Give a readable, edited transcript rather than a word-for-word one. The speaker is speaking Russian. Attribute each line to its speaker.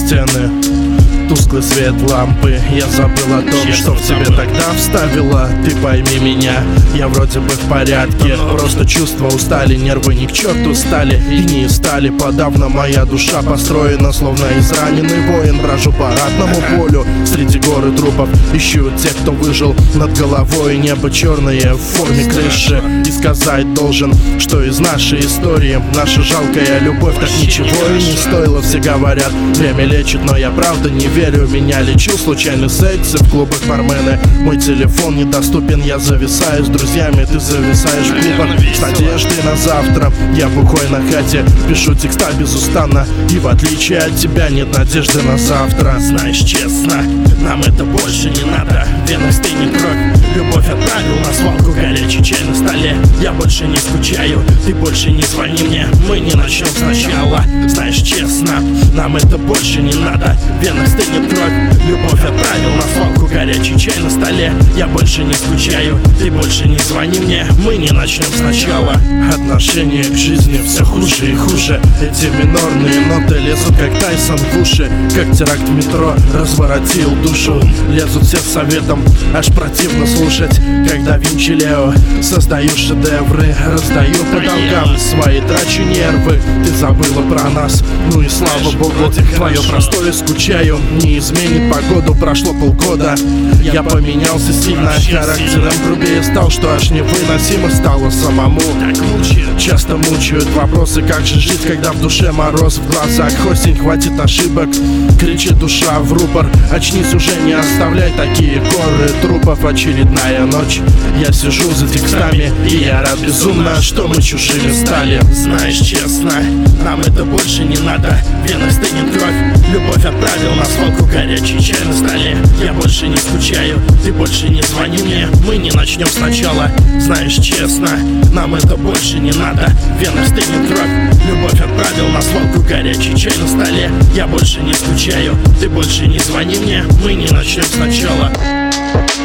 Speaker 1: стены, тусклый свет лампы. Я забыл о том, что в тебе тогда вставила. Ты пойми меня, я вроде бы в порядке, просто чувства устали, нервы ни к черту стали и не стали. Подавно моя душа построена, словно израненный воин. Брожу по ратному полю среди горы трупов, ищу тех, кто выжил. Над головой небо черное в форме крыши. И сказать должен, что из нашей истории наша жалкая любовь так ничего и не стоила. Все говорят, время лечит, но я правда не верю. Меня лечил случайный секс и в клубах бармены. Мой телефон недоступен, я зависаю с друзьями. Ты зависаешь в клубах с надеждой на завтра. Я бухой на хате, пишу текста безустанно, и в отличие от тебя нет надежды на завтра.
Speaker 2: Знаешь, честно, нам это больше не надо. В венах стынет кровь, любовь отправил на свалку. Горячий чай на столе, я больше не скучаю. Ты больше не звони мне, мы не начнем сначала. Знаешь, честно, нам это больше не надо. В венах стынет кровь, любовь отправил на свалку. Горячий чай на столе, я больше не скучаю. Ты больше не звони мне, мы не начнем сначала.
Speaker 1: Отношение к жизни все хуже и хуже. Эти минорные ноты лезут как Тайсон в уши. Как теракт в метро разворотил душу. Лезут все советом, аж противно слушать. Когда Винчи Лео создаю шедевры, раздаю по долгам свои, трачу нервы. Ты забыла про нас, ну и слава богу. Твое простое скучаю, не изменит погоду. Прошло полгода, я поменялся сильно, характером грубее стал, что аж невыносимо стало самому. Часто мучают вопросы, как же жить, когда в душе мороз в глазах. Осень, хватит ошибок, кричит душа в рупор. Очнись уже, не оставляй такие горы трупов. Очередная ночь, я сижу за текстами, и я рад безумно, что мы чужими стали.
Speaker 2: Знаешь, честно, нам это больше не надо. В венах стынет кровь, любовь отправил на свалку. Горячий чай на столе, я больше не скучаю. Ты больше не звони мне, мы не начнем сначала. Знаешь, честно, нам это больше не надо. В венах стынет кровь, любовь отправил на свалку. Горячий чай на столе, я больше не скучаю. Ты больше не звони мне, мы не начнем сначала.